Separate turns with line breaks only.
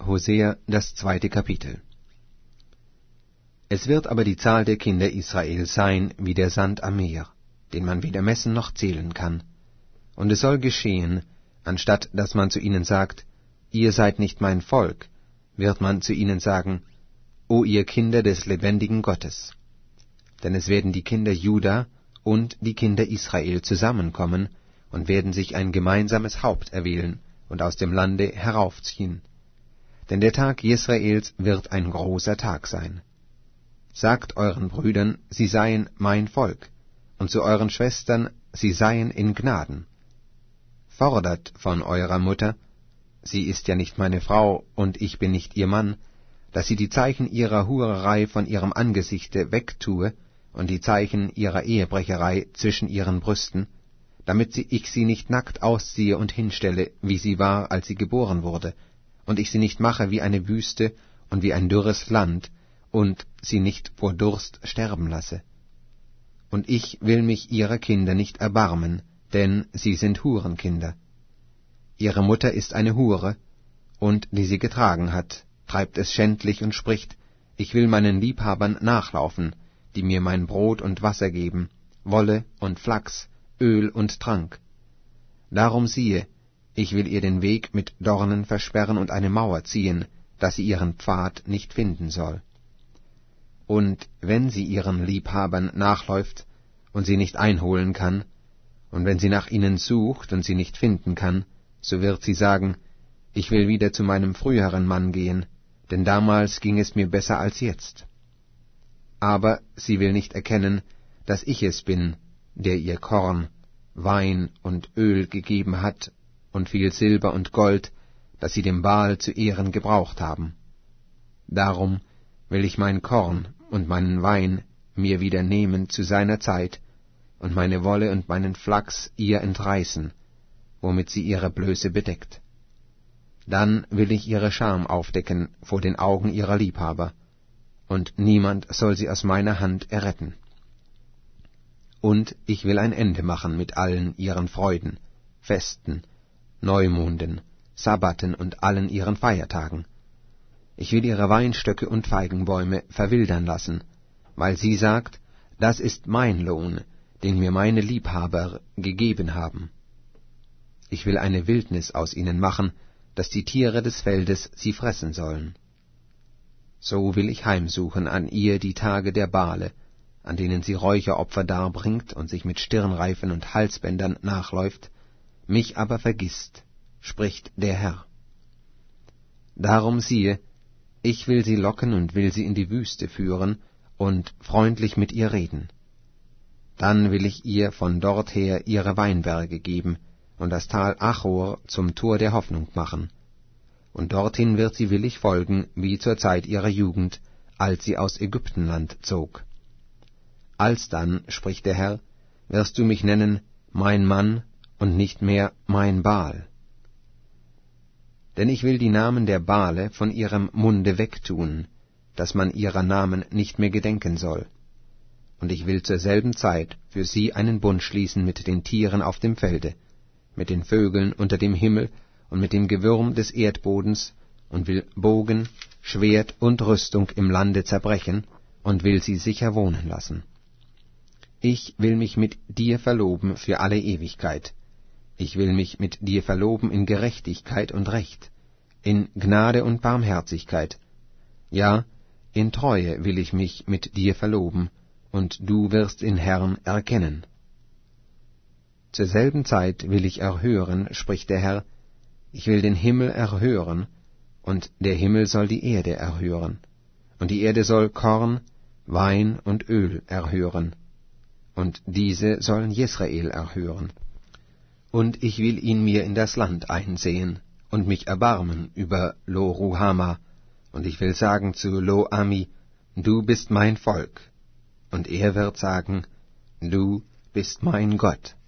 Hosea, das 2. Kapitel. Es wird aber die Zahl der Kinder Israels sein wie der Sand am Meer, den man weder messen noch zählen kann. Und es soll geschehen, anstatt dass man zu ihnen sagt, ihr seid nicht mein Volk, wird man zu ihnen sagen, O ihr Kinder des lebendigen Gottes. Denn es werden die Kinder Juda und die Kinder Israel zusammenkommen und werden sich ein gemeinsames Haupt erwählen und aus dem Lande heraufziehen. Denn der Tag Jesraels wird ein großer Tag sein. Sagt euren Brüdern, sie seien mein Volk, und zu euren Schwestern, sie seien in Gnaden. Fordert von eurer Mutter, sie ist ja nicht meine Frau, und ich bin nicht ihr Mann, dass sie die Zeichen ihrer Hurerei von ihrem Angesichte wegtue und die Zeichen ihrer Ehebrecherei zwischen ihren Brüsten, damit ich sie nicht nackt ausziehe und hinstelle, wie sie war, als sie geboren wurde, und ich sie nicht mache wie eine Wüste und wie ein dürres Land, und sie nicht vor Durst sterben lasse. Und ich will mich ihrer Kinder nicht erbarmen, denn sie sind Hurenkinder. Ihre Mutter ist eine Hure, und die sie getragen hat, treibt es schändlich und spricht, ich will meinen Liebhabern nachlaufen, die mir mein Brot und Wasser geben, Wolle und Flachs, Öl und Trank. Darum siehe, ich will ihr den Weg mit Dornen versperren und eine Mauer ziehen, dass sie ihren Pfad nicht finden soll. Und wenn sie ihren Liebhabern nachläuft und sie nicht einholen kann, und wenn sie nach ihnen sucht und sie nicht finden kann, so wird sie sagen, ich will wieder zu meinem früheren Mann gehen, denn damals ging es mir besser als jetzt. Aber sie will nicht erkennen, dass ich es bin, der ihr Korn, Wein und Öl gegeben hat und viel Silber und Gold, das sie dem Baal zu Ehren gebraucht haben. Darum will ich mein Korn und meinen Wein mir wieder nehmen zu seiner Zeit und meine Wolle und meinen Flachs ihr entreißen, womit sie ihre Blöße bedeckt. Dann will ich ihre Scham aufdecken vor den Augen ihrer Liebhaber, und niemand soll sie aus meiner Hand erretten. Und ich will ein Ende machen mit allen ihren Freuden, Festen, Neumonden, Sabbaten und allen ihren Feiertagen. Ich will ihre Weinstöcke und Feigenbäume verwildern lassen, weil sie sagt, das ist mein Lohn, den mir meine Liebhaber gegeben haben. Ich will eine Wildnis aus ihnen machen, dass die Tiere des Feldes sie fressen sollen. So will ich heimsuchen an ihr die Tage der Bale, an denen sie Räucheropfer darbringt und sich mit Stirnreifen und Halsbändern nachläuft, mich aber vergisst, spricht der Herr. Darum siehe, ich will sie locken und will sie in die Wüste führen und freundlich mit ihr reden. Dann will ich ihr von dort her ihre Weinberge geben und das Tal Achor zum Tor der Hoffnung machen. Und dorthin wird sie willig folgen, wie zur Zeit ihrer Jugend, als sie aus Ägyptenland zog. Alsdann, spricht der Herr, wirst du mich nennen, mein Mann, und nicht mehr mein Baal. Denn ich will die Namen der Bale von ihrem Munde wegtun, dass man ihrer Namen nicht mehr gedenken soll. Und ich will zur selben Zeit für sie einen Bund schließen mit den Tieren auf dem Felde, mit den Vögeln unter dem Himmel und mit dem Gewürm des Erdbodens, und will Bogen, Schwert und Rüstung im Lande zerbrechen, und will sie sicher wohnen lassen. Ich will mich mit dir verloben für alle Ewigkeit. Ich will mich mit dir verloben in Gerechtigkeit und Recht, in Gnade und Barmherzigkeit. Ja, in Treue will ich mich mit dir verloben, und du wirst in Herrn erkennen. Zur selben Zeit will ich erhören, spricht der Herr, ich will den Himmel erhören, und der Himmel soll die Erde erhören, und die Erde soll Korn, Wein und Öl erhören, und diese sollen Jesrael erhören. Und ich will ihn mir in das Land einsehen und mich erbarmen über Lo-Ruhama, und ich will sagen zu Lo-Ami, du bist mein Volk, und er wird sagen, du bist mein Gott.